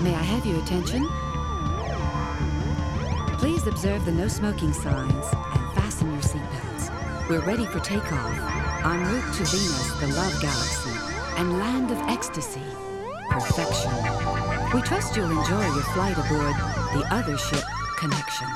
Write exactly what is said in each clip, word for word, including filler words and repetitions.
May I have your attention? Please observe the no smoking signs and fasten your seatbelts. We're ready for takeoff en route to Venus, the love galaxy, and land of ecstasy, perfection. We trust you'll enjoy your flight aboard the other ship, Connection.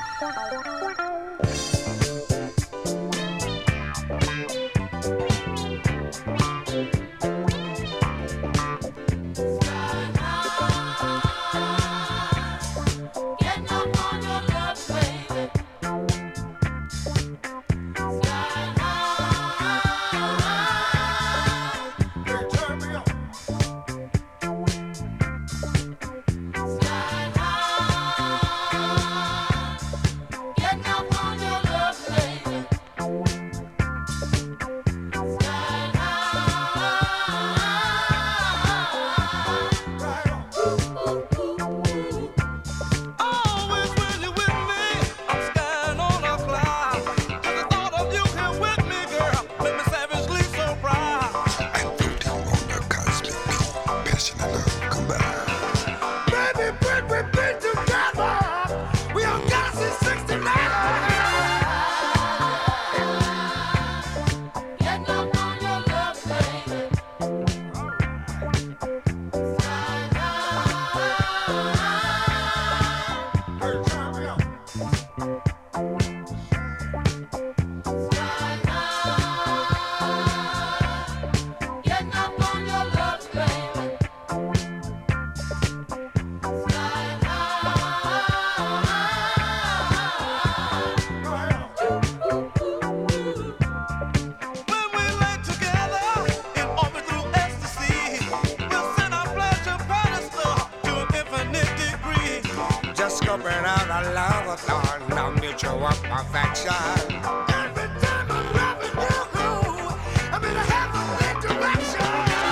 Discovering out a love of no mutual affection. Every time I'm loving you, I'm in a heavenly direction.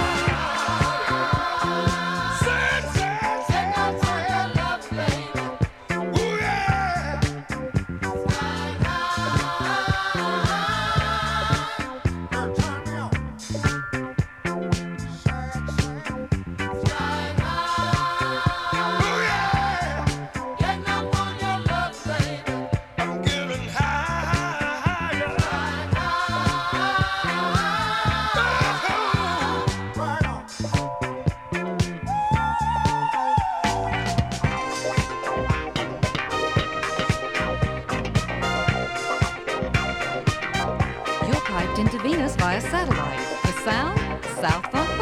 Say, say, say, no for your love, baby. Ooh, yeah. Now turn me on. Sad, sad. Ooh, yeah. I'm getting high, right on. You're piped into Venus via satellite. The sound, South Funk